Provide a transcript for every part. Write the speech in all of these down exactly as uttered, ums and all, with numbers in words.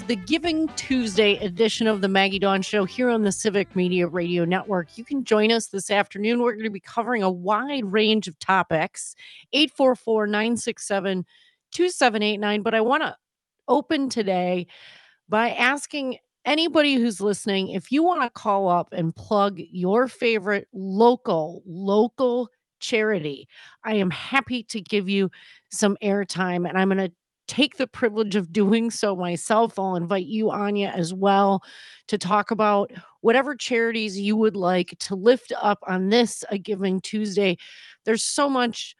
the Giving Tuesday edition of the Maggie Dawn Show here on the Civic Media Radio Network. You can join us this afternoon. We're going to be covering a wide range of topics. eight four four, nine six seven, two seven eight nine. But I want to open today by asking anybody who's listening, if you want to call up and plug your favorite local, local charity, I am happy to give you some airtime, and I'm going to take the privilege of doing so myself. I'll invite you, Anya, as well, to talk about whatever charities you would like to lift up on this A Giving Tuesday. There's so much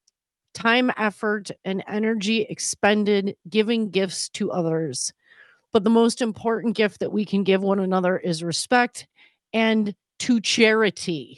time, effort, and energy expended giving gifts to others. But the most important gift that we can give one another is respect and to charity.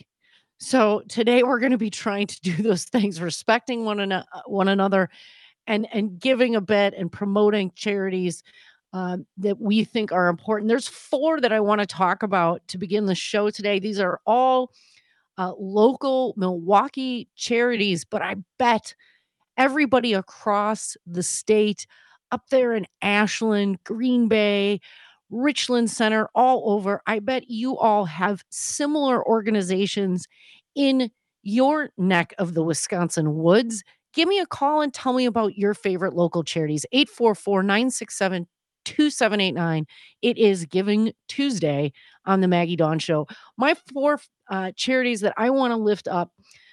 So today we're going to be trying to do those things, respecting one, an- one another and, and giving a bit and promoting charities uh, that we think are important. There's four that I want to talk about to begin the show today. These are all uh, local Milwaukee charities, but I bet everybody across the state, up there in Ashland, Green Bay, Richland Center, all over, I bet you all have similar organizations in your neck of the Wisconsin woods. Give me a call and tell me about your favorite local charities. eight four four, nine six seven, two seven eight nine. It is Giving Tuesday on the Maggie Dawn Show. My four uh, charities that I want to lift up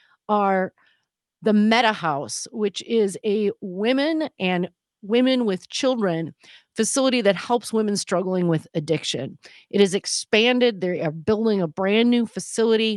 are the Meta House, which is a women and women with children facility that helps women struggling with addiction. It is expanded. They are building a brand new facility.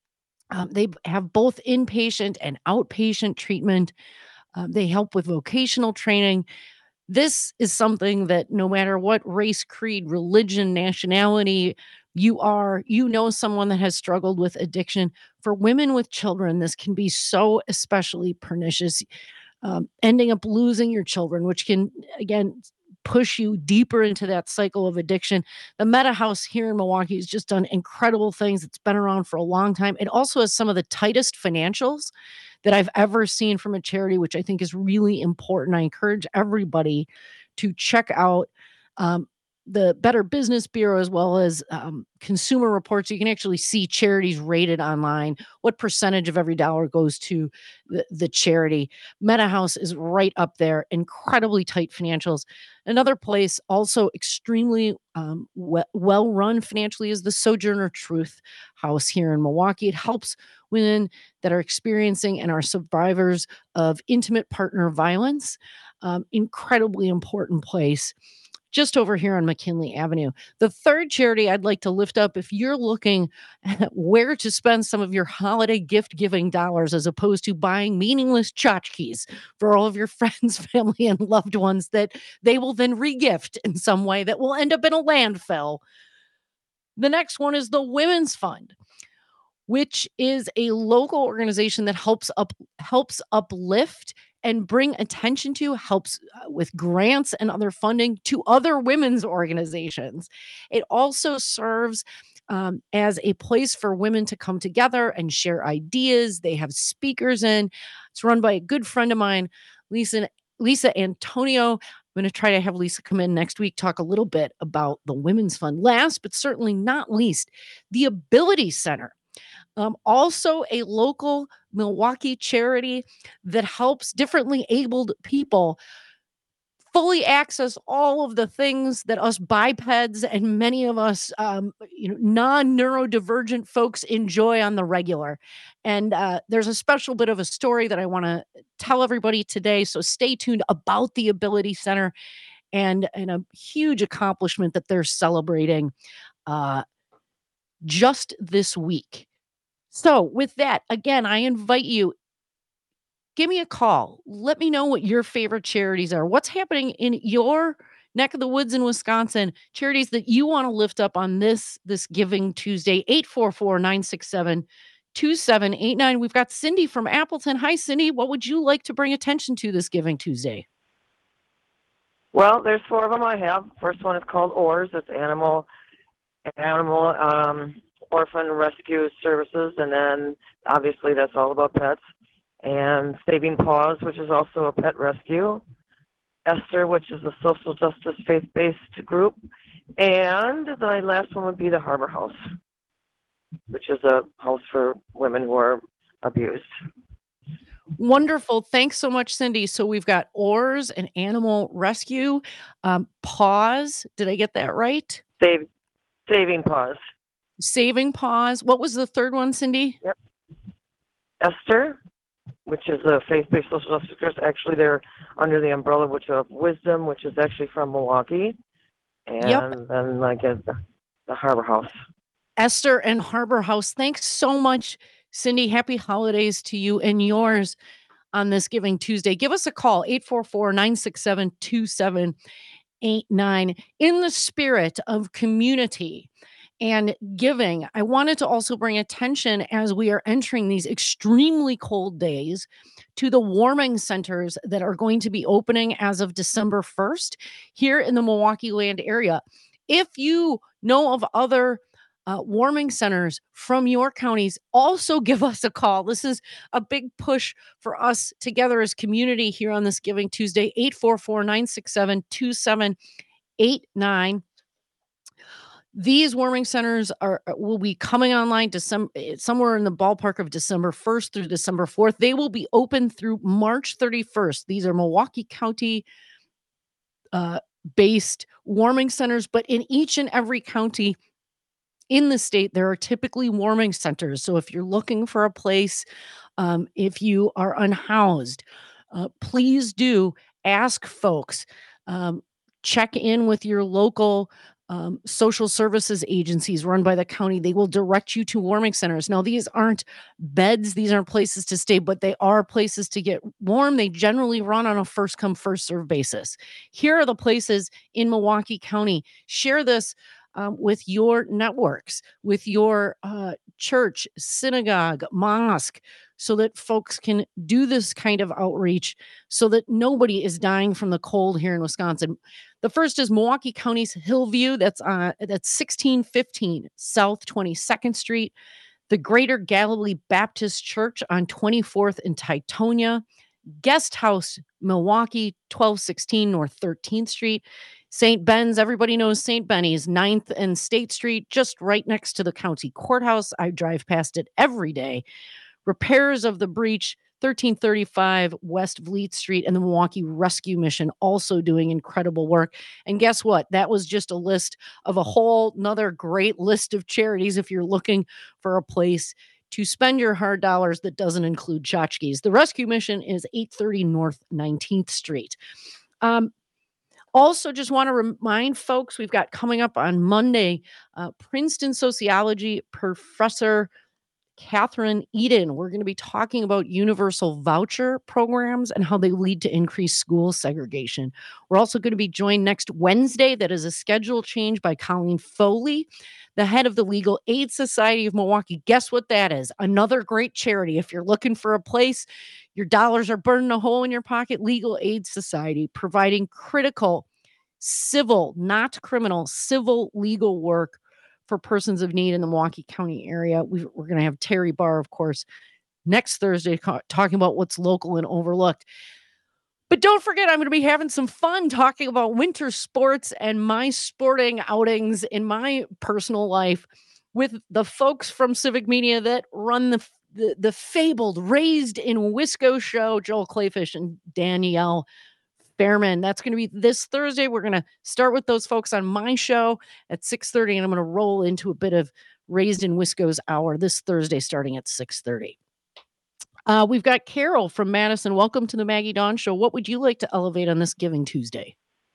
Um, they have both inpatient and outpatient treatment. Um, they help with vocational training. This is something that no matter what race, creed, religion, nationality you are, you know someone that has struggled with addiction. For women with children, this can be so especially pernicious, um, ending up losing your children, which can, again, push you deeper into that cycle of addiction. The Meta House here in Milwaukee has just done incredible things. It's been around for a long time. It also has some of the tightest financials that I've ever seen from a charity, which I think is really important. I encourage everybody to check out um, the Better Business Bureau as well as um, Consumer Reports. You can actually see charities rated online, what percentage of every dollar goes to the, the charity. Meta House is right up there, incredibly tight financials. Another place also extremely um, we- well run financially is the Sojourner Truth House here in Milwaukee. It helps women that are experiencing and are survivors of intimate partner violence. Um, incredibly important place just over here on McKinley Avenue. The third charity I'd like to lift up, if you're looking at where to spend some of your holiday gift giving dollars as opposed to buying meaningless tchotchkes for all of your friends, family, and loved ones that they will then regift in some way that will end up in a landfill. The next one is the Women's Fund, which is a local organization that helps up helps uplift and bring attention to, helps uh, with grants and other funding to other women's organizations. It also serves um, as a place for women to come together and share ideas. They have speakers in. It's run by a good friend of mine, Lisa Lisa Antonio. I'm going to try to have Lisa come in next week, talk a little bit about the Women's Fund. Last but certainly not least, the Ability Center. Um, also, a local Milwaukee charity that helps differently abled people fully access all of the things that us bipeds and many of us, um, you know, non-neurodivergent folks enjoy on the regular. And uh, there's a special bit of a story that I want to tell everybody today. So stay tuned about the Ability Center and, and a huge accomplishment that they're celebrating uh, just this week. So with that, again, I invite you, give me a call. Let me know what your favorite charities are. What's happening in your neck of the woods in Wisconsin, charities that you want to lift up on this, this Giving Tuesday, eight four four, nine six seven, two seven eight nine. We've got Cindy from Appleton. Hi, Cindy. What would you like to bring attention to this Giving Tuesday? Well, there's four of them I have. First one is called OARS. It's Animal, Animal, um, Orphan Rescue Services, and then obviously that's all about pets. And Saving Paws, which is also a pet rescue. Esther, which is a social justice faith-based group. And the last one would be the Harbor House, which is a house for women who are abused. Wonderful. Thanks so much, Cindy. So we've got Oars and Animal Rescue, um, Paws. Did I get that right? Save, Saving Paws. Saving Paws. What was the third one, Cindy? Yep. Esther, which is a faith-based social justice group. Actually, they're under the umbrella which of Wisdom, which is actually from Milwaukee. And Yep. then I guess the, the Harbor House. Esther and Harbor House. Thanks so much, Cindy. Happy holidays to you and yours on this Giving Tuesday. Give us a call, eight four four, nine six seven, two seven eight nine. In the spirit of community and giving, I wanted to also bring attention as we are entering these extremely cold days to the warming centers that are going to be opening as of December first here in the Milwaukee land area. If you know of other uh, warming centers from your counties, also give us a call. This is a big push for us together as community here on this Giving Tuesday, eight four four, nine six seven, two seven eight nine. These warming centers are will be coming online to some somewhere in the ballpark of December first through December fourth. They will be open through March thirty-first. These are Milwaukee County uh, based warming centers, but in each and every county in the state, there are typically warming centers. So if you're looking for a place, um, if you are unhoused, uh, please do ask folks. Um, check in with your local um, social services agencies run by the county. They will direct you to warming centers. Now, these aren't beds, these aren't places to stay, but they are places to get warm. They generally run on a first come, first serve basis. Here are the places in Milwaukee County. Share this um, with your networks, with your uh, church, synagogue, mosque, so that folks can do this kind of outreach so that nobody is dying from the cold here in Wisconsin. The first is Milwaukee County's Hillview. That's uh, that's sixteen fifteen South twenty-second Street. The Greater Galilee Baptist Church on twenty-fourth and Titonia. Guest House Milwaukee, twelve sixteen North thirteenth Street. Saint Ben's, everybody knows Saint Benny's, ninth and State Street, just right next to the county courthouse. I drive past it every day. Repairs of the Breach, thirteen thirty-five West Vliet Street, and the Milwaukee Rescue Mission also doing incredible work. And guess what? That was just a list of a whole nother great list of charities if you're looking for a place to spend your hard dollars that doesn't include tchotchkes. The Rescue Mission is eight thirty North nineteenth Street. Um, Also, just want to remind folks we've got coming up on Monday, uh, Princeton sociology professor Catherine Eden. We're going to be talking about universal voucher programs and how they lead to increased school segregation. We're also going to be joined next Wednesday. That is a schedule change by Colleen Foley, the head of the Legal Aid Society of Milwaukee. Guess what that is? Another great charity. If you're looking for a place, your dollars are burning a hole in your pocket, Legal Aid Society, providing critical civil, not criminal, civil legal work for persons of need in the Milwaukee County area. we we're going to have Terry Barr, of course, next Thursday ca- talking about what's local and overlooked. But don't forget, I'm going to be having some fun talking about winter sports and my sporting outings in my personal life with the folks from Civic Media that run the the, the fabled Raised in Wisco show, Joel Clayfish and Danielle Fairman. That's going to be this Thursday. We're going to start with those folks on my show at six thirty, and I'm going to roll into a bit of Raised in Wisco's hour this Thursday starting at six thirty. Uh, we've got Carol from Madison. Welcome to the Maggie Dawn Show. What would you like to elevate on this Giving Tuesday?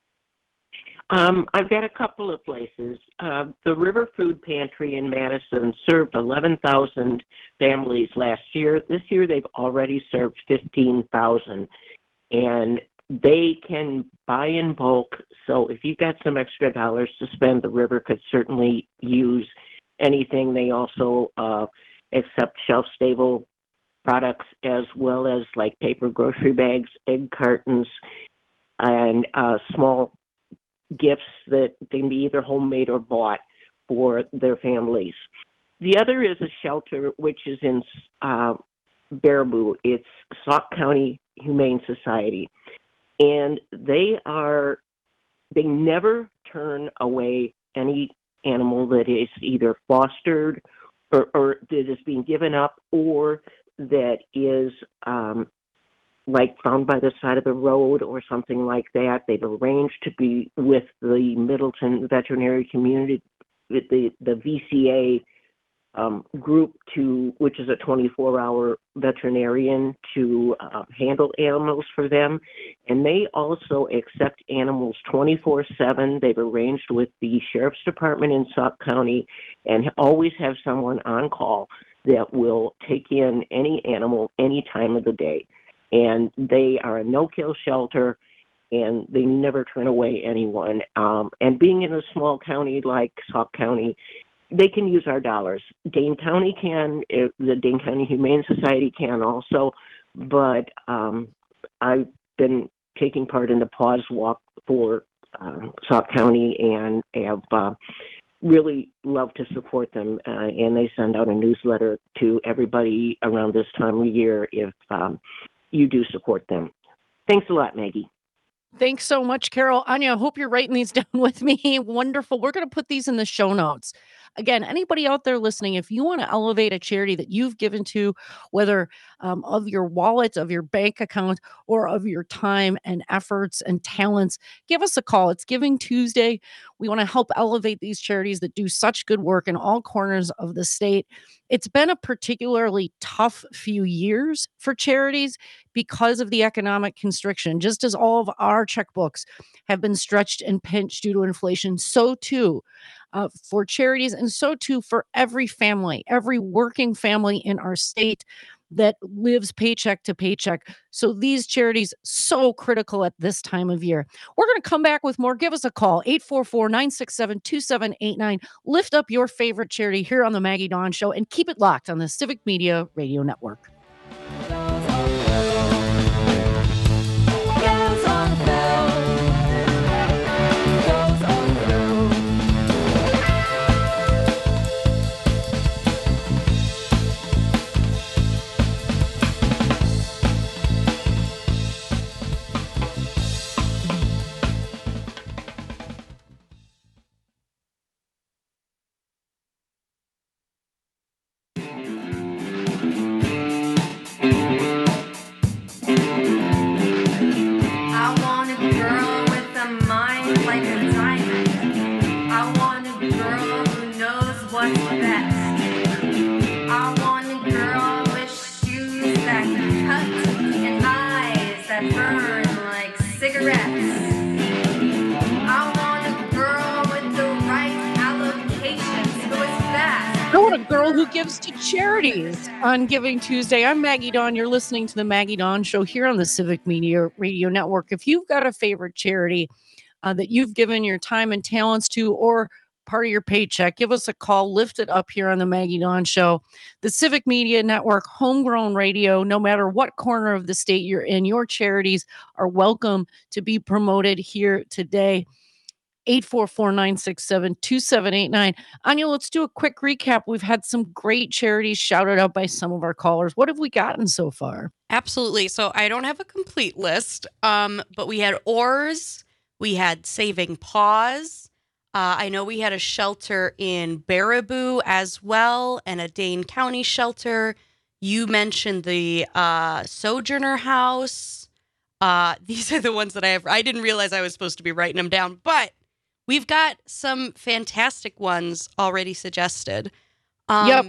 Um, I've got a couple of places. Uh, the River Food Pantry in Madison served eleven thousand families last year. This year they've already served fifteen thousand. And they can buy in bulk. So if you've got some extra dollars to spend, the River could certainly use anything. They also uh, accept shelf-stable products as well as like paper grocery bags, egg cartons, and uh, small gifts that can be either homemade or bought for their families. The other is a shelter which is in uh, Baraboo. It's Sauk County Humane Society. And they are, they never turn away any animal that is either fostered or, or that is being given up or that is um, like found by the side of the road or something like that. They've arranged to be with the Middleton veterinary community, with the, the V C A um, group, to which is a twenty-four hour veterinarian to uh, handle animals for them. And they also accept animals twenty-four seven. They've arranged with the Sheriff's Department in Sauk County and always have someone on call that will take in any animal any time of the day. And they are a no-kill shelter, and they never turn away anyone. Um, and being in a small county like Sauk County, they can use our dollars. Dane County can, uh, the Dane County Humane Society can also, but um, I've been taking part in the Paws Walk for uh, Sauk County and have uh, really love to support them. Uh, and they send out a newsletter to everybody around this time of year if um, you do support them. Thanks a lot, Maggie. Thanks so much, Carol. Anya, I hope you're writing these down with me. Wonderful. We're going to put these in the show notes. Again, anybody out there listening, if you want to elevate a charity that you've given to, whether um, of your wallet, of your bank account, or of your time and efforts and talents, give us a call. It's Giving Tuesday. We want to help elevate these charities that do such good work in all corners of the state. It's been a particularly tough few years for charities because of the economic constriction. Just as all of our checkbooks have been stretched and pinched due to inflation, so too uh, for charities, and so too for every family, every working family in our state that lives paycheck to paycheck. So these charities, so critical at this time of year. We're going to come back with more. Give us a call, eight four four, nine six seven, two seven eight nine. Lift up your favorite charity here on the Maggie Dawn Show and keep it locked on the Civic Media Radio Network. Who gives to charities on Giving Tuesday. I'm Maggie Dawn. You're listening to the Maggie Dawn Show here on the Civic Media Radio Network. If you've got a favorite charity uh, that you've given your time and talents to, or part of your paycheck, give us a call. Lift it up here on the Maggie Dawn Show. The Civic Media Network, homegrown radio. No matter what corner of the state you're in, your charities are welcome to be promoted here today. eight four four, nine six seven, two seven eight nine. Anya, let's do a quick recap. We've had some great charities shouted out by some of our callers. What have we gotten so far? Absolutely. So I don't have a complete list, um, but we had Oars, we had Saving Paws. Uh, I know we had a shelter in Baraboo as well, and a Dane County shelter. You mentioned the uh, Sojourner House. Uh, these are the ones that I have. I didn't realize I was supposed to be writing them down, but we've got some fantastic ones already suggested. Um, yep.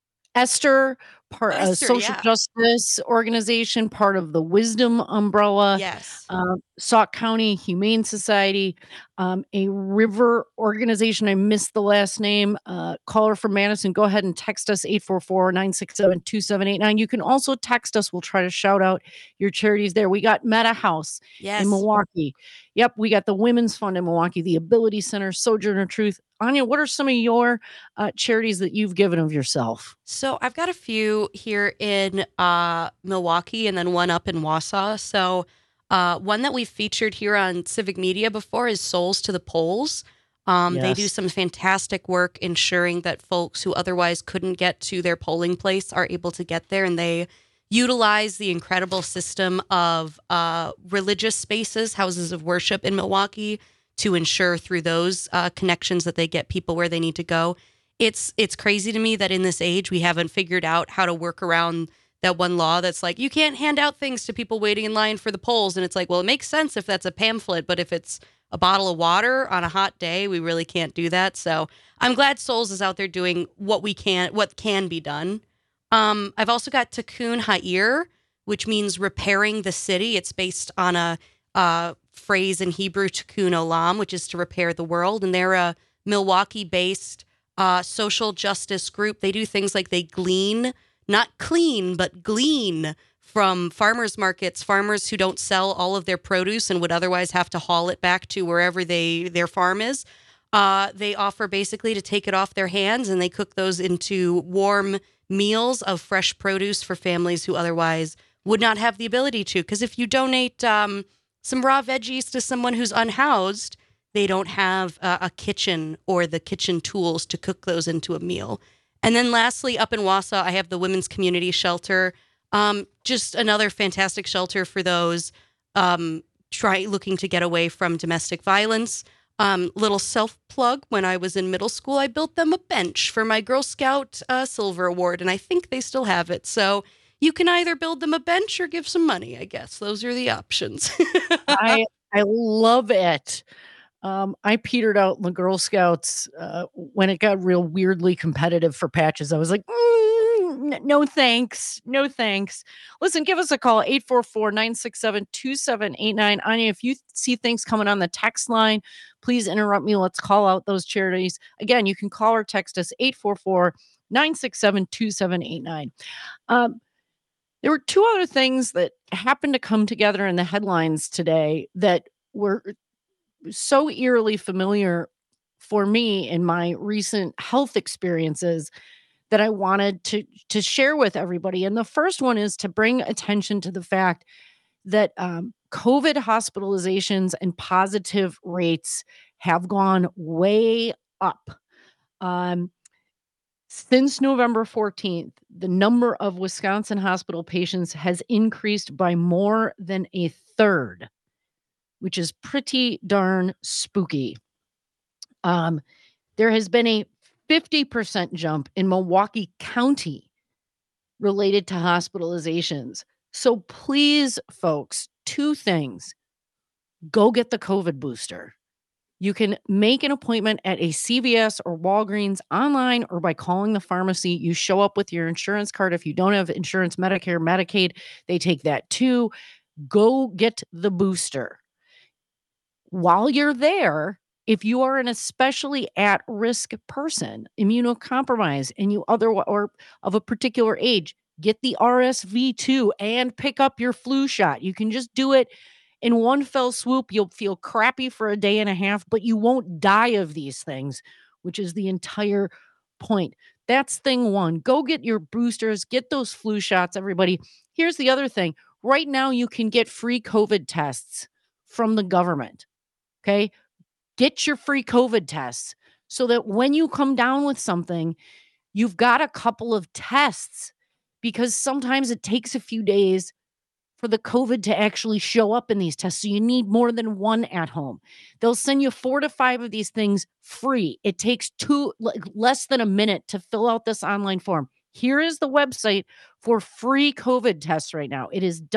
Esther, part of Esther, social yeah. justice organization, part of the Wisdom umbrella. Yes. Uh, Sauk County Humane Society, um, a river organization. I missed the last name. Uh, caller from Madison, go ahead and text us, eight four four, nine six seven, two seven eight nine. You can also text us. We'll try to shout out your charities there. We got Meta House Yes. in Milwaukee. Yep, we got the Women's Fund in Milwaukee, the Ability Center, Sojourner Truth. Anya, what are some of your uh, charities that you've given of yourself? So I've got a few here in uh, Milwaukee and then one up in Wausau. So uh, one that we've featured here on Civic Media before is Souls to the Polls. Um, Yes. They do some fantastic work ensuring that folks who otherwise couldn't get to their polling place are able to get there, and they utilize the incredible system of uh, religious spaces, houses of worship in Milwaukee, to ensure through those uh, connections that they get people where they need to go. It's it's crazy to me that in this age we haven't figured out how to work around that one law that's like, you can't hand out things to people waiting in line for the polls. And it's like, well, it makes sense if that's a pamphlet, but if it's a bottle of water on a hot day, we really can't do that. So I'm glad Souls is out there doing what we can, what can be done. Um, I've also got Tikkun Ha'ir, which means repairing the city. It's based on a uh, phrase in Hebrew, Tikkun Olam, which is to repair the world. And they're a Milwaukee-based uh, social justice group. They do things like they glean, not clean, but glean from farmers markets, farmers who don't sell all of their produce and would otherwise have to haul it back to wherever they their farm is. Uh, they offer basically to take it off their hands, and they cook those into warm meals of fresh produce for families who otherwise would not have the ability to. Because if you donate um, some raw veggies to someone who's unhoused, they don't have uh, a kitchen or the kitchen tools to cook those into a meal. And then lastly, up in Wausau, I have the Women's Community Shelter. Um, just another fantastic shelter for those um, try looking to get away from domestic violence. Um, little self-plug, when I was in middle school, I built them a bench for my Girl Scout uh, Silver Award, and I think they still have it. So you can either build them a bench or give some money, I guess. Those are the options. I I love it. Um, I petered out in the Girl Scouts uh, when it got real weirdly competitive for patches. I was like, mm, n- no thanks. No thanks. Listen, give us a call, eight four four, nine six seven, two seven eight nine. Anya, if you see things coming on the text line, please interrupt me. Let's call out those charities. Again, you can call or text us, eight four four, nine six seven, two seven eight nine. Um, there were two other things that happened to come together in the headlines today that were so eerily familiar for me in my recent health experiences that I wanted to to share with everybody. And the first one is to bring attention to the fact that um, COVID hospitalizations and positive rates have gone way up. Um, since November fourteenth, the number of Wisconsin hospital patients has increased by more than a third, which is pretty darn spooky. Um, there has been a fifty percent jump in Milwaukee County related to hospitalizations. So please, folks, two things. Go get the COVID booster. You can make an appointment at a C V S or Walgreens online or by calling the pharmacy. You show up with your insurance card. If you don't have insurance, Medicare, Medicaid, they take that too. Go get the booster. While you're there, if you are an especially at-risk person, immunocompromised, and you other or of a particular age, get the R S V two and pick up your flu shot. You can just do it in one fell swoop. You'll feel crappy for a day and a half, but you won't die of these things, which is the entire point. That's thing one. Go get your boosters, get those flu shots, everybody. Here's the other thing. Right now, you can get free COVID tests from the government. Okay. Get your free COVID tests so that when you come down with something, you've got a couple of tests, because sometimes it takes a few days for the COVID to actually show up in these tests. So you need more than one at home. They'll send you four to five of these things free. It takes two, like less than a minute to fill out this online form. Here is the website for free COVID tests right now. It is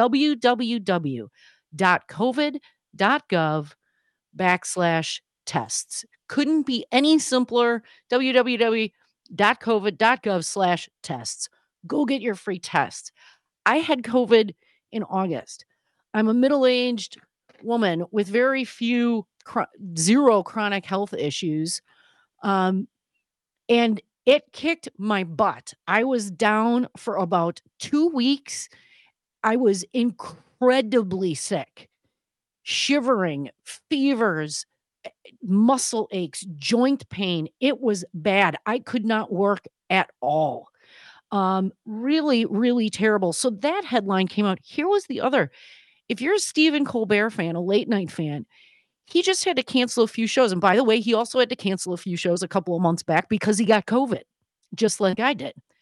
www.covid.gov backslash tests. Couldn't be any simpler. www.covid.gov slash tests. Go get your free tests. I had COVID in August. I'm a middle-aged woman with very few, zero chronic health issues. Um, and it kicked my butt. I was down for about two weeks. I was incredibly sick. Shivering, fevers, muscle aches, joint pain. It was bad. I could not work at all. Um, really, really terrible. So that headline came out. Here was the other. If you're a Stephen Colbert fan, a late night fan, he just had to cancel a few shows. And by the way, he also had to cancel a few shows a couple of months back because he got COVID, just like I did.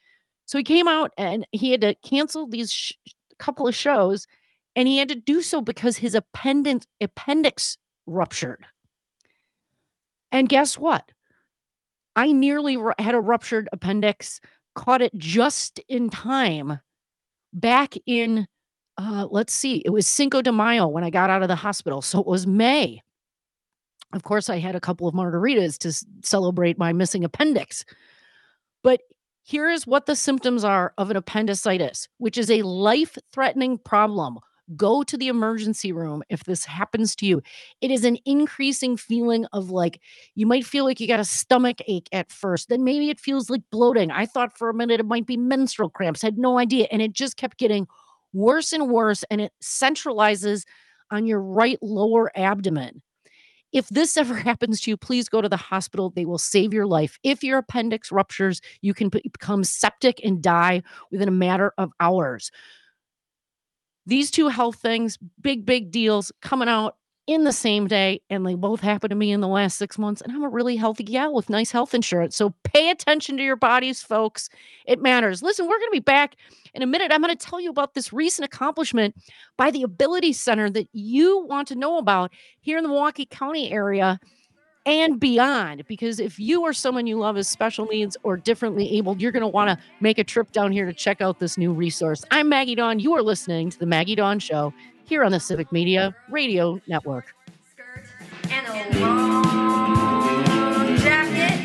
So he came out and he had to cancel these sh- couple of shows, and he had to do so because his appendix appendix ruptured. And guess what? I nearly ru- had a ruptured appendix, caught it just in time back in, uh, let's see, it was Cinco de Mayo when I got out of the hospital. So it was May. Of course, I had a couple of margaritas to s- celebrate my missing appendix. But here is what the symptoms are of an appendicitis, which is a life threatening problem. Go to the emergency room if this happens to you. It is an increasing feeling of like, you might feel like you got a stomach ache at first. Then maybe it feels like bloating. I thought for a minute it might be menstrual cramps, had no idea. And it just kept getting worse and worse. And it centralizes on your right lower abdomen. If this ever happens to you, please go to the hospital. They will save your life. If your appendix ruptures, you can be- become septic and die within a matter of hours. These two health things, big, big deals coming out in the same day. And they both happened to me in the last six months. And I'm a really healthy gal with nice health insurance. So pay attention to your bodies, folks. It matters. Listen, we're going to be back in a minute. I'm going to tell you about this recent accomplishment by the Ability Center that you want to know about here in the Milwaukee County area and beyond. Because if you or someone you love is special needs or differently abled, you're going to want to make a trip down here to check out this new resource. I'm Maggie Dawn. You are listening to the Maggie Dawn Show here on the Civic Media Radio Network. Skirt and a long jacket.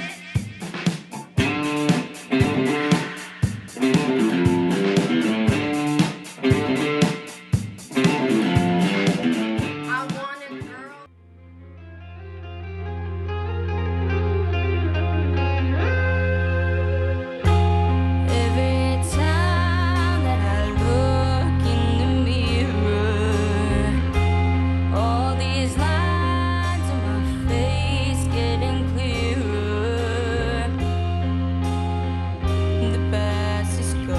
I wanted a girl. Every time that I look in the mirror, all these lines on my face getting clearer. The past is gone,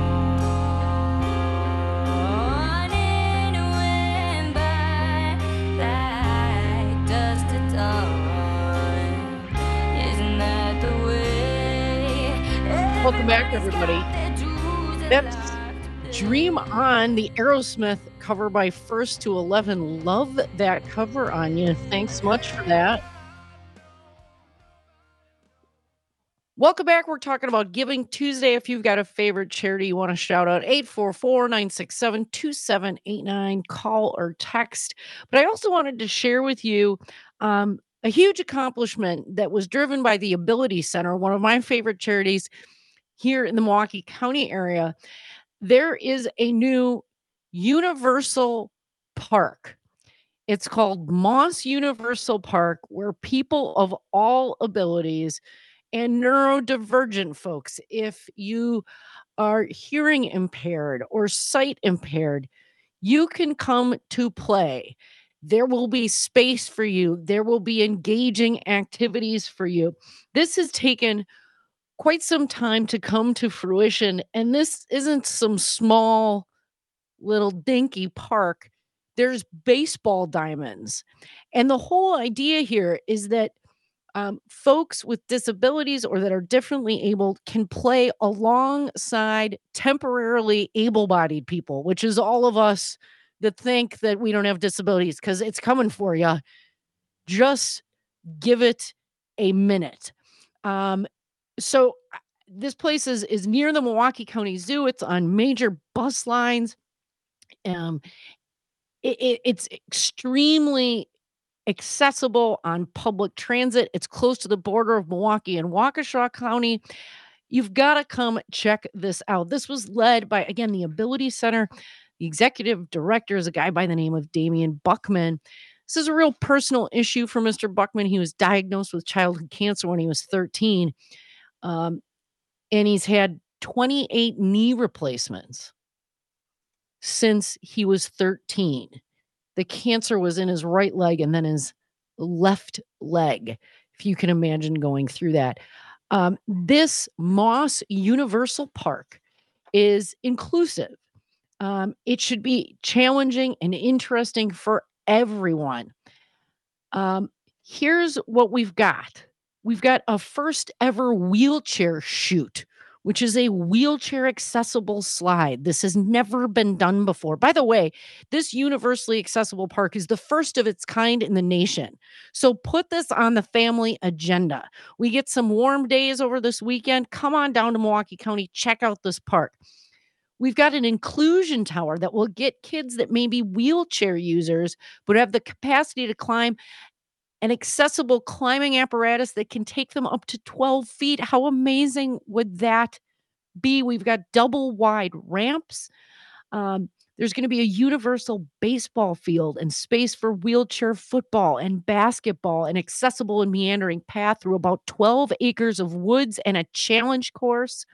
and it went by like dust to dawn. Isn't that the way? Welcome back, everybody. That's Dream On, the Aerosmith cover by First to eleven. Love that cover, Anya. Thanks so much for that. Welcome back. We're talking about Giving Tuesday. If you've got a favorite charity you want to shout out, eight four four, nine six seven, two seven eight nine, call or text. But I also wanted to share with you um, a huge accomplishment that was driven by the Ability Center, one of my favorite charities here in the Milwaukee County area. There is a new universal park. It's called Moss Universal Park, where people of all abilities and neurodivergent folks, if you are hearing impaired or sight impaired, you can come to play. There will be space for you. There will be engaging activities for you. This has taken quite some time to come to fruition, and this isn't some small little dinky park. There's baseball diamonds. And the whole idea here is that um, folks with disabilities or that are differently abled can play alongside temporarily able bodied people, which is all of us that think that we don't have disabilities because it's coming for you. Just give it a minute. Um, so, uh, this place is, is near the Milwaukee County Zoo. It's on major bus lines. Um, it, it, it's extremely accessible on public transit. It's close to the border of Milwaukee and Waukesha County. You've got to come check this out. This was led by, again, the Ability Center. The executive director is a guy by the name of Damian Buckman. This is a real personal issue for Mister Buckman. He was diagnosed with childhood cancer when he was thirteen. Um, and he's had twenty-eight knee replacements since he was thirteen. The cancer was in his right leg and then his left leg, if you can imagine going through that. Um, this Moss Universal Park is inclusive. Um, it should be challenging and interesting for everyone. Um, here's what we've got. We've got a first ever wheelchair shoot which is a wheelchair accessible slide. This has never been done before. By the way, this universally accessible park is the first of its kind in the nation. So put this on the family agenda. We get some warm days over this weekend. Come on down to Milwaukee County, check out this park. We've got an inclusion tower that will get kids that may be wheelchair users, but have the capacity to climb an accessible climbing apparatus that can take them up to twelve feet. How amazing would that be? We've got double wide ramps. Um, there's going to be a universal baseball field and space for wheelchair football and basketball, an accessible and meandering path through about twelve acres of woods and a challenge course.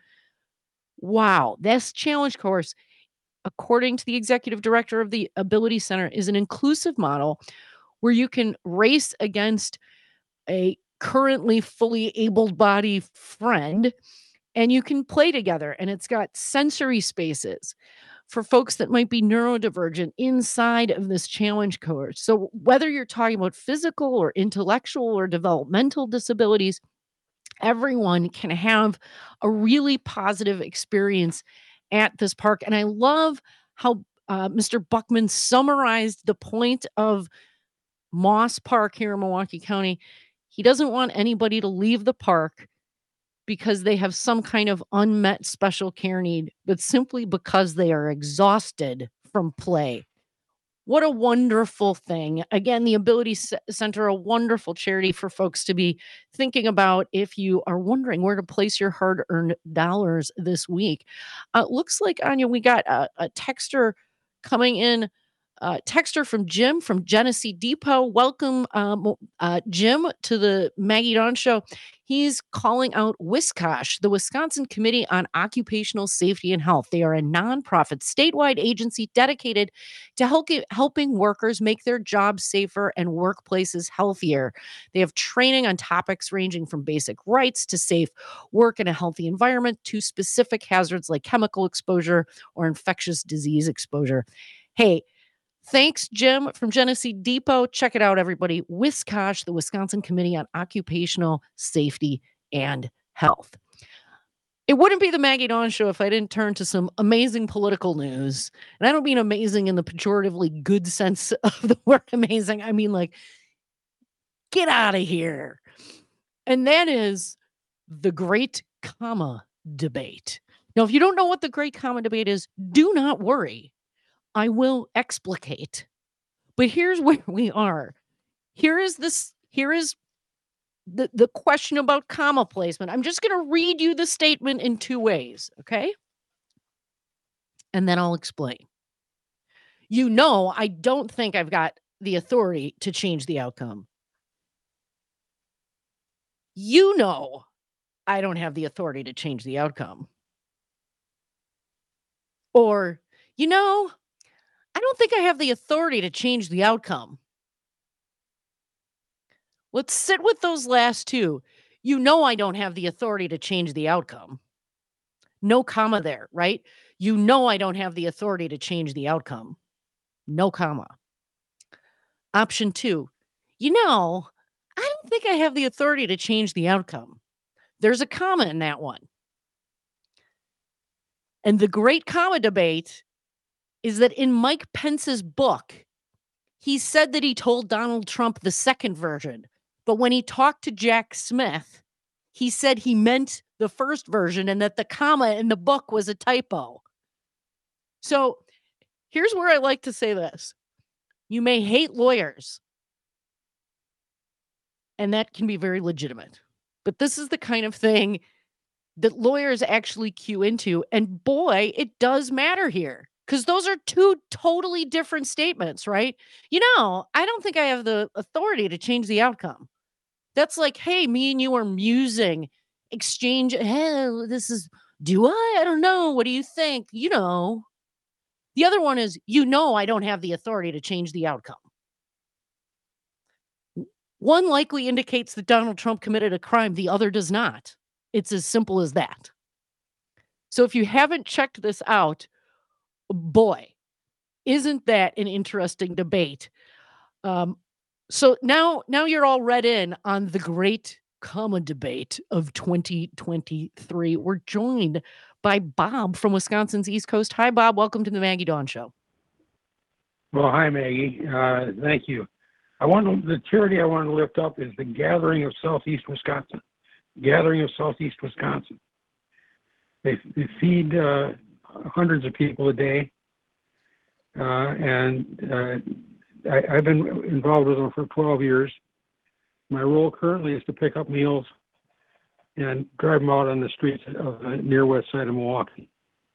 Wow, this challenge course, according to the executive director of the Ability Center, is an inclusive model where you can race against a currently fully able-bodied friend and you can play together. And it's got sensory spaces for folks that might be neurodivergent inside of this challenge course. So whether you're talking about physical or intellectual or developmental disabilities, everyone can have a really positive experience at this park. And I love how uh, Mister Buckman summarized the point of Moss Park here in Milwaukee County. He doesn't want anybody to leave the park because they have some kind of unmet special care need, but simply because they are exhausted from play. What a wonderful thing. Again, the Ability Center, a wonderful charity for folks to be thinking about if you are wondering where to place your hard-earned dollars this week. Uh, looks like, Anya, we got a, a texter coming in. Uh, texter from Jim from Genesee Depot. Welcome, um, uh, Jim, to the Maggie Dawn Show. He's calling out WISCOSH, the Wisconsin Committee on Occupational Safety and Health. They are a nonprofit statewide agency dedicated to help, helping workers make their jobs safer and workplaces healthier. They have training on topics ranging from basic rights to safe work in a healthy environment to specific hazards like chemical exposure or infectious disease exposure. Hey, thanks, Jim from Genesee Depot. Check it out, everybody. WISCOSH, the Wisconsin Committee on Occupational Safety and Health. It wouldn't be the Maggie Dawn Show if I didn't turn to some amazing political news. And I don't mean amazing in the pejoratively good sense of the word amazing. I mean, like, get out of here. And that is the Great Comma Debate. Now, if you don't know what the Great Comma Debate is, do not worry. I will explicate. But here's where we are. Here is this, here is the, the question about comma placement. I'm just going to read you the statement in two ways, okay? And then I'll explain. You know, I don't think I've got the authority to change the outcome. You know, I don't have the authority to change the outcome. Or, you know, I don't think I have the authority to change the outcome. Let's sit with those last two. You know, I don't have the authority to change the outcome. No comma there, right? You know, I don't have the authority to change the outcome. No comma. Option two. You know, I don't think I have the authority to change the outcome. There's a comma in that one. And the Great Comma Debate is that in Mike Pence's book, he said that he told Donald Trump the second version. But when he talked to Jack Smith, he said he meant the first version and that the comma in the book was a typo. So here's where I like to say this. You may hate lawyers, and that can be very legitimate. But this is the kind of thing that lawyers actually cue into. And boy, it does matter here. Because those are two totally different statements, right? You know, I don't think I have the authority to change the outcome. That's like, hey, me and you are musing, exchange. Hey, this is, do I? I don't know. What do you think? You know. The other one is, you know, I don't have the authority to change the outcome. One likely indicates that Donald Trump committed a crime. The other does not. It's as simple as that. So if you haven't checked this out, boy, isn't that an interesting debate? Um, so now, now you're all read in on the Great comma debate of twenty twenty-three. We're joined by Bob from Wisconsin's East Coast. Hi, Bob. Welcome to the Maggie Dawn Show. Well, hi, Maggie. Uh, thank you. I want to, the charity I want to lift up is the Gathering of Southeast Wisconsin. Gathering of Southeast Wisconsin. They, they feed uh, hundreds of people a day, uh, and uh, I, I've been involved with them for twelve years. My role currently is to pick up meals and drive them out on the streets of the near west side of Milwaukee.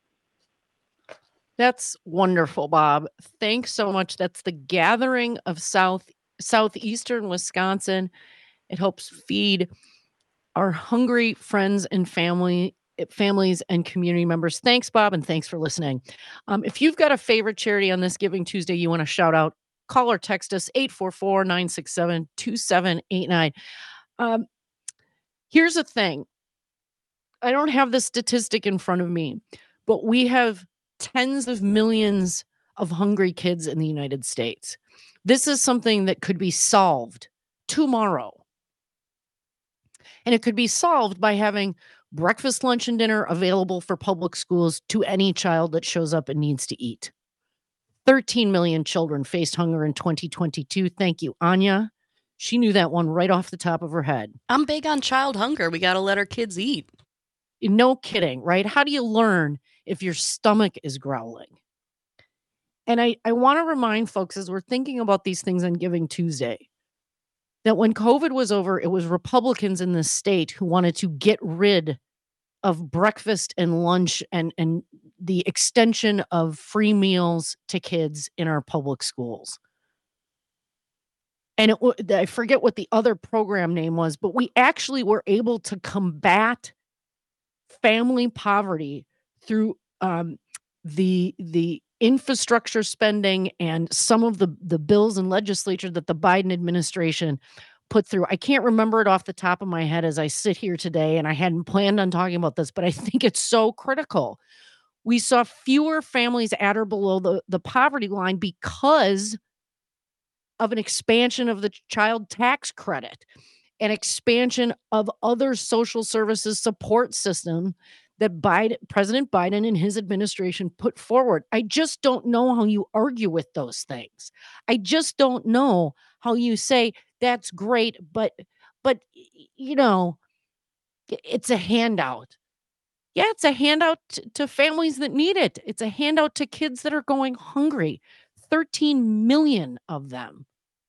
That's wonderful, Bob. Thanks so much. That's the Gathering of South Southeastern Wisconsin. It helps feed our hungry friends and family families and community members. Thanks, Bob, and thanks for listening. Um, if you've got a favorite charity on this Giving Tuesday you want to shout out, call or text us eight four four, nine six seven, two seven eight nine. Um, here's the thing. I don't have the statistic in front of me, but we have tens of millions of hungry kids in the United States. This is something that could be solved tomorrow. And it could be solved by having breakfast, lunch, and dinner available for public schools to any child that shows up and needs to eat. thirteen million children faced hunger in twenty twenty-two. Thank you, Anya. She knew that one right off the top of her head. I'm big on child hunger. We got to let our kids eat. No kidding, right? How do you learn if your stomach is growling? And I, I want to remind folks as we're thinking about these things on Giving Tuesday, that when COVID was over, it was Republicans in the state who wanted to get rid of breakfast and lunch and, and the extension of free meals to kids in our public schools. And it, I forget what the other program name was, but we actually were able to combat family poverty through um, the the infrastructure spending and some of the, the bills and legislature that the Biden administration put through. I can't remember it off the top of my head as I sit here today, and I hadn't planned on talking about this, but I think it's so critical. We saw fewer families at or below the, the poverty line because of an expansion of the child tax credit, an expansion of other social services support system that Biden, President Biden and his administration put forward. I just don't know how you argue with those things. I just don't know how you say that's great, but but you know, it's a handout. Yeah, it's a handout t- to families that need it. It's a handout to kids that are going hungry. thirteen million of them.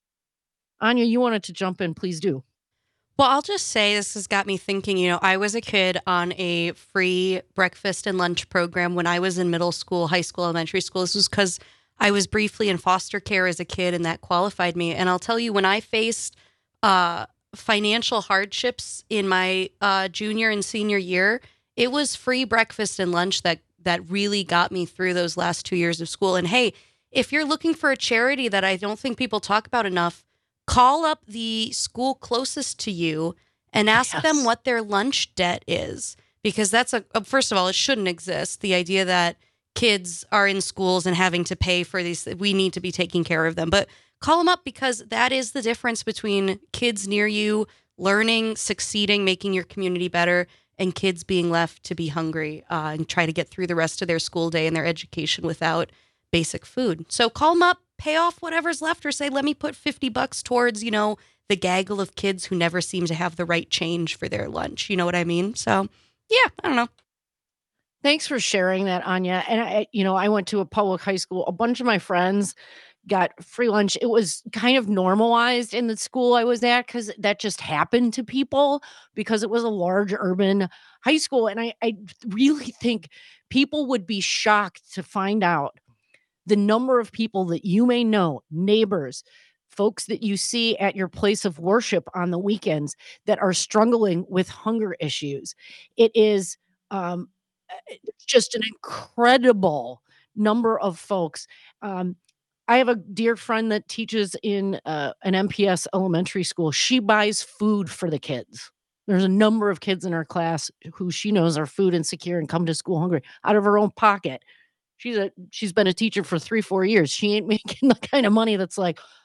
Anya, you wanted to jump in, please do. Well, I'll just say this has got me thinking, you know, I was a kid on a free breakfast and lunch program when I was in middle school, high school, elementary school. This was because I was briefly in foster care as a kid, and that qualified me. And I'll tell you, when I faced uh, financial hardships in my uh, junior and senior year, it was free breakfast and lunch that that really got me through those last two years of school. And hey, if you're looking for a charity that I don't think people talk about enough, call up the school closest to you and ask Yes. them what their lunch debt is, because that's a, first of all, it shouldn't exist. The idea that kids are in schools and having to pay for these, we need to be taking care of them, but call them up, because that is the difference between kids near you learning, succeeding, making your community better, and kids being left to be hungry uh, and try to get through the rest of their school day and their education without basic food. So call them up, pay off whatever's left, or say, let me put fifty bucks towards, you know, the gaggle of kids who never seem to have the right change for their lunch. You know what I mean? So yeah, I don't know. Thanks for sharing that, Anya. And I, you know, I went to a public high school. A bunch of my friends got free lunch. It was kind of normalized in the school I was at because that just happened to people because it was a large urban high school. And I, I really think people would be shocked to find out the number of people that you may know, neighbors, folks that you see at your place of worship on the weekends that are struggling with hunger issues. It is um, it's just an incredible number of folks. Um, I have a dear friend that teaches in uh, an M P S elementary school. She buys food for the kids. There's a number of kids in her class who she knows are food insecure and come to school hungry out of her own pocket. She's a she's been a teacher for three, four years. She ain't making the kind of money that's like,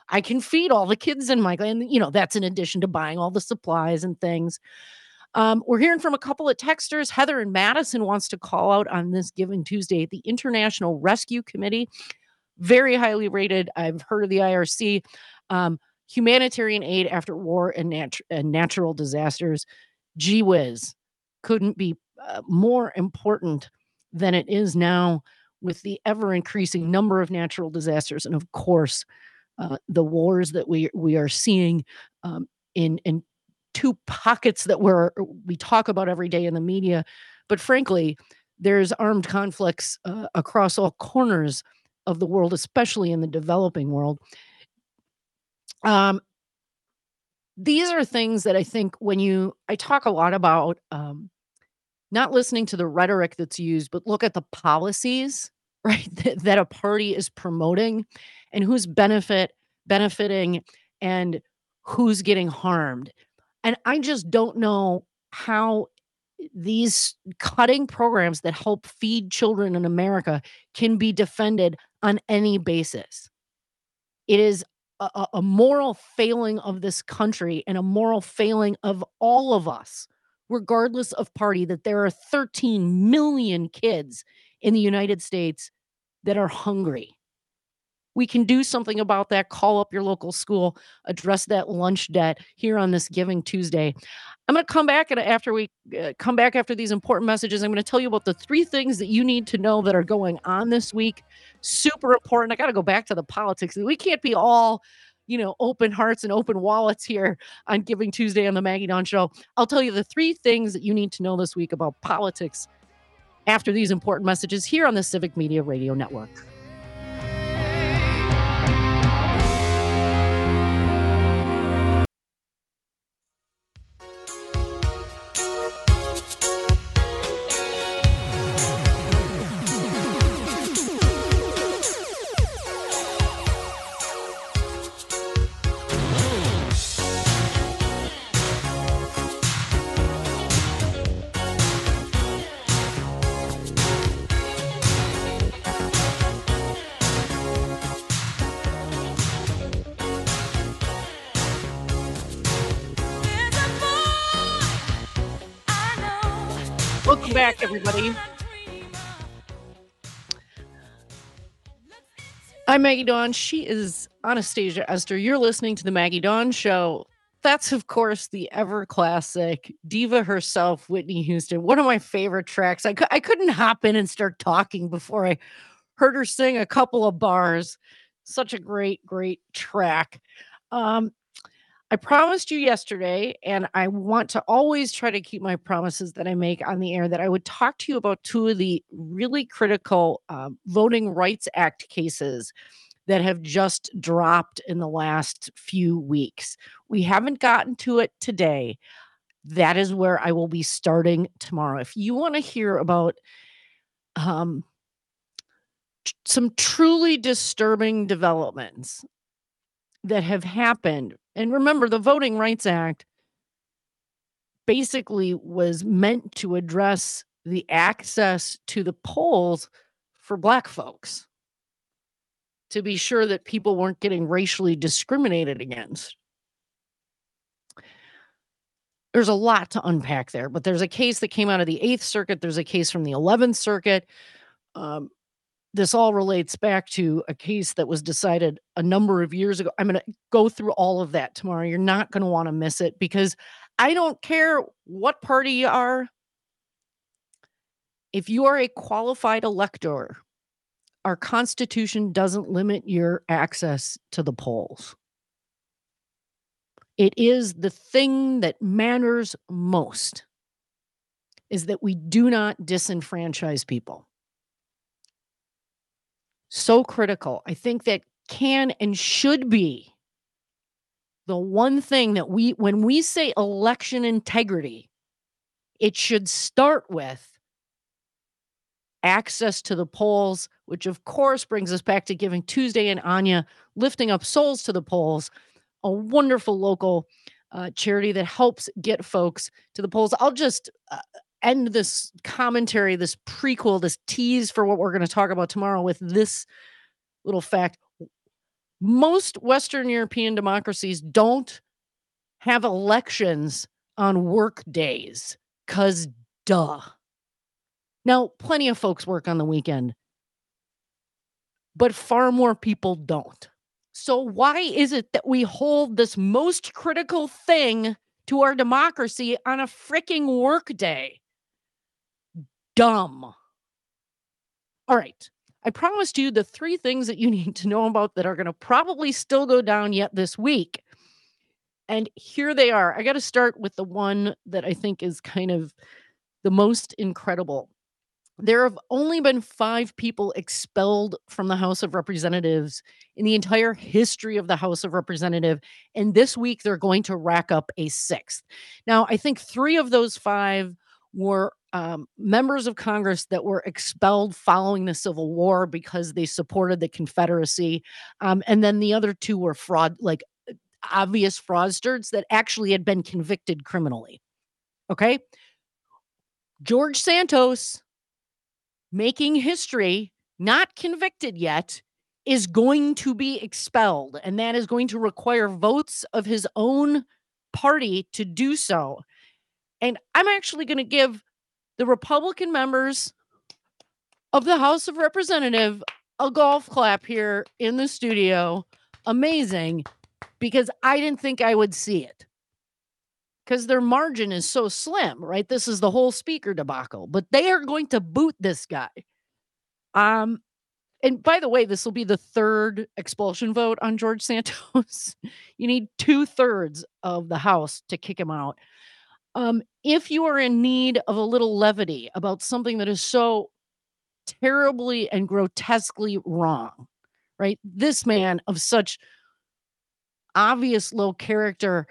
I can feed all the kids in my and you know that's in addition to buying all the supplies and things. Um, we're hearing from a couple of texters. Heather in Madison wants to call out on this Giving Tuesday. The International Rescue Committee, very highly rated. I've heard of the I R C. Um, humanitarian aid after war and, nat- and natural disasters. Gee whiz, couldn't be uh, more important than it is now with the ever increasing number of natural disasters, and of course, uh, the wars that we we are seeing um, in in two pockets that we're we talk about every day in the media. But frankly, there's armed conflicts uh, across all corners of the world, especially in the developing world. Um, these are things that I think when you, I talk a lot about um, not listening to the rhetoric that's used, but look at the policies, right, that, that a party is promoting and who's benefit benefiting and who's getting harmed. And I just don't know how these cutting programs that help feed children in America can be defended on any basis. It is a, a- a moral failing of this country and a moral failing of all of us, regardless of party, that there are thirteen million kids in the United States that are hungry. We can do something about that. Call up your local school, address that lunch debt here on this Giving Tuesday. I'm going to come back and after we uh, come back after these important messages, I'm going to tell you about the three things that you need to know that are going on this week. Super important. I got to go back to the politics. We can't be all, you know, open hearts and open wallets here on Giving Tuesday on the Maggie Dawn Show. I'll tell you the three things that you need to know this week about politics after these important messages here on the Civic Media Radio Network. Welcome back, everybody. I'm Maggie Dawn. She is Anastasia Esther. You're listening to the Maggie Dawn Show. That's, of course, the ever classic diva herself, Whitney Houston. One of my favorite tracks. I, cu- I couldn't hop in and start talking before I heard her sing a couple of bars. Such a great, great track. Um, I promised you yesterday, and I want to always try to keep my promises that I make on the air, that I would talk to you about two of the really critical uh, Voting Rights Act cases that have just dropped in the last few weeks. We haven't gotten to it today. That is where I will be starting tomorrow. If you want to hear about um, t- some truly disturbing developments that have happened, and remember, the Voting Rights Act basically was meant to address the access to the polls for Black folks, to be sure that people weren't getting racially discriminated against. There's a lot to unpack there, but there's a case that came out of the Eighth Circuit. There's a case from the Eleventh Circuit. Um, this all relates back to a case that was decided a number of years ago. I'm going to go through all of that tomorrow. You're not going to want to miss it, because I don't care what party you are. If you are a qualified elector, our Constitution doesn't limit your access to the polls. It is the thing that matters most, is that we do not disenfranchise people. So critical. I think that can and should be the one thing that we, when we say election integrity, it should start with access to the polls, which of course brings us back to Giving Tuesday and Anya lifting up souls to the polls, a wonderful local uh, charity that helps get folks to the polls. I'll just uh, end this commentary, this prequel, this tease for what we're going to talk about tomorrow with this little fact. Most Western European democracies don't have elections on work days, because duh. Now, plenty of folks work on the weekend, but far more people don't. So why is it that we hold this most critical thing to our democracy on a freaking work day? Dumb. All right. I promised you the three things that you need to know about that are going to probably still go down yet this week. And here they are. I got to start with the one that I think is kind of the most incredible. There have only been five people expelled from the House of Representatives in the entire history of the House of Representatives. And this week, they're going to rack up a sixth. Now, I think three of those five were um, members of Congress that were expelled following the Civil War because they supported the Confederacy. Um, and then the other two were fraud, like obvious fraudsters that actually had been convicted criminally. Okay. George Santos, making history, not convicted yet, is going to be expelled. And that is going to require votes of his own party to do so. And I'm actually going to give the Republican members of the House of Representatives a golf clap here in the studio. Amazing, because I didn't think I would see it. Because their margin is so slim, right? This is the whole speaker debacle, but they are going to boot this guy. Um, and by the way, this will be the third expulsion vote on George Santos. You need two thirds of the House to kick him out. Um, if you are in need of a little levity about something that is so terribly and grotesquely wrong, right? This man of such obvious low character,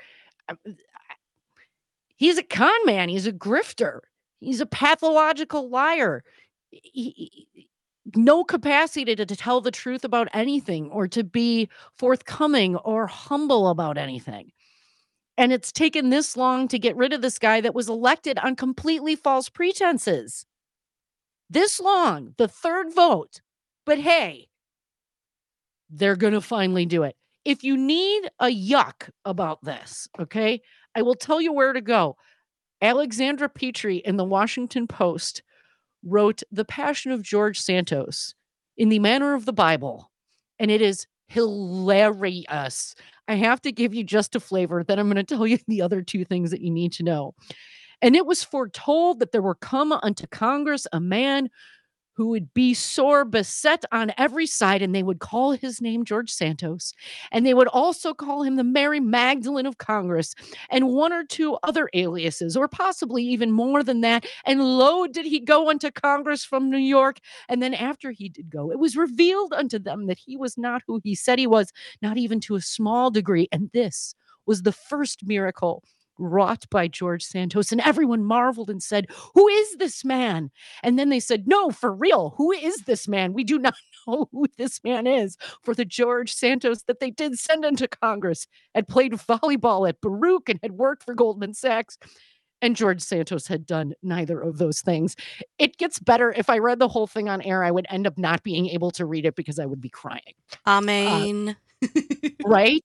he's a con man. He's a grifter. He's a pathological liar. He, he, no capacity to, to tell the truth about anything or to be forthcoming or humble about anything. And it's taken this long to get rid of this guy that was elected on completely false pretenses. This long, the third vote. But hey, they're going to finally do it. If you need a yuck about this, okay, I will tell you where to go. Alexandra Petrie in the Washington Post wrote The Passion of George Santos in the manner of the Bible, and it is hilarious. I have to give you just a flavor, then I'm going to tell you the other two things that you need to know. And it was foretold that there would come unto Congress a man who would be sore beset on every side, and they would call his name George Santos, and they would also call him the Mary Magdalene of Congress, and one or two other aliases, or possibly even more than that. And lo, did he go unto Congress from New York, and then after he did go, it was revealed unto them that he was not who he said he was, not even to a small degree. And this was the first miracle wrought by George Santos, and everyone marveled and said, "Who is this man?" And then they said, "No, for real, who is this man? We do not know who this man is." For the George Santos that they did send into Congress had played volleyball at Baruch and had worked for Goldman Sachs. And George Santos had done neither of those things. It gets better. If I read the whole thing on air, I would end up not being able to read it because I would be crying. Amen. Uh, right?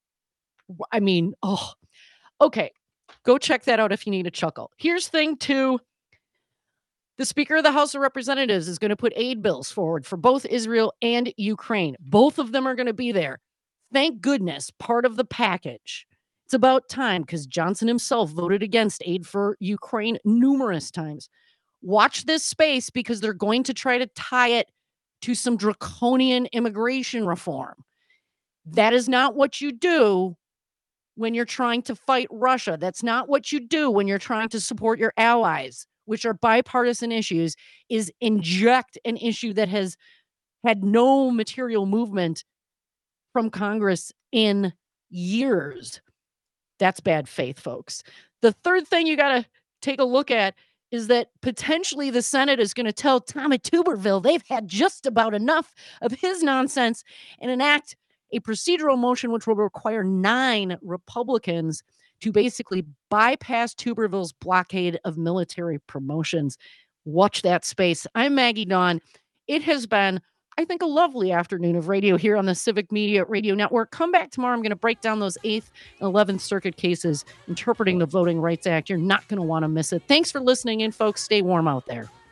I mean, oh, okay. Go check that out if you need a chuckle. Here's thing two. The Speaker of the House of Representatives is going to put aid bills forward for both Israel and Ukraine. Both of them are going to be there. Thank goodness, part of the package. It's about time, because Johnson himself voted against aid for Ukraine numerous times. Watch this space, because they're going to try to tie it to some draconian immigration reform. That is not what you do when you're trying to fight Russia. That's not what you do when you're trying to support your allies, which are bipartisan issues, is inject an issue that has had no material movement from Congress in years. That's bad faith, folks. The third thing you got to take a look at is that potentially the Senate is going to tell Tommy Tuberville they've had just about enough of his nonsense and enact a procedural motion which will require nine Republicans to basically bypass Tuberville's blockade of military promotions. Watch that space. I'm Maggie Dawn. It has been I think, a lovely afternoon of radio here on the Civic Media Radio Network. Come back tomorrow. I'm going to break down those eighth and eleventh Circuit cases interpreting the Voting Rights Act. You're not going to want to miss it. Thanks for listening in, folks. Stay warm out there.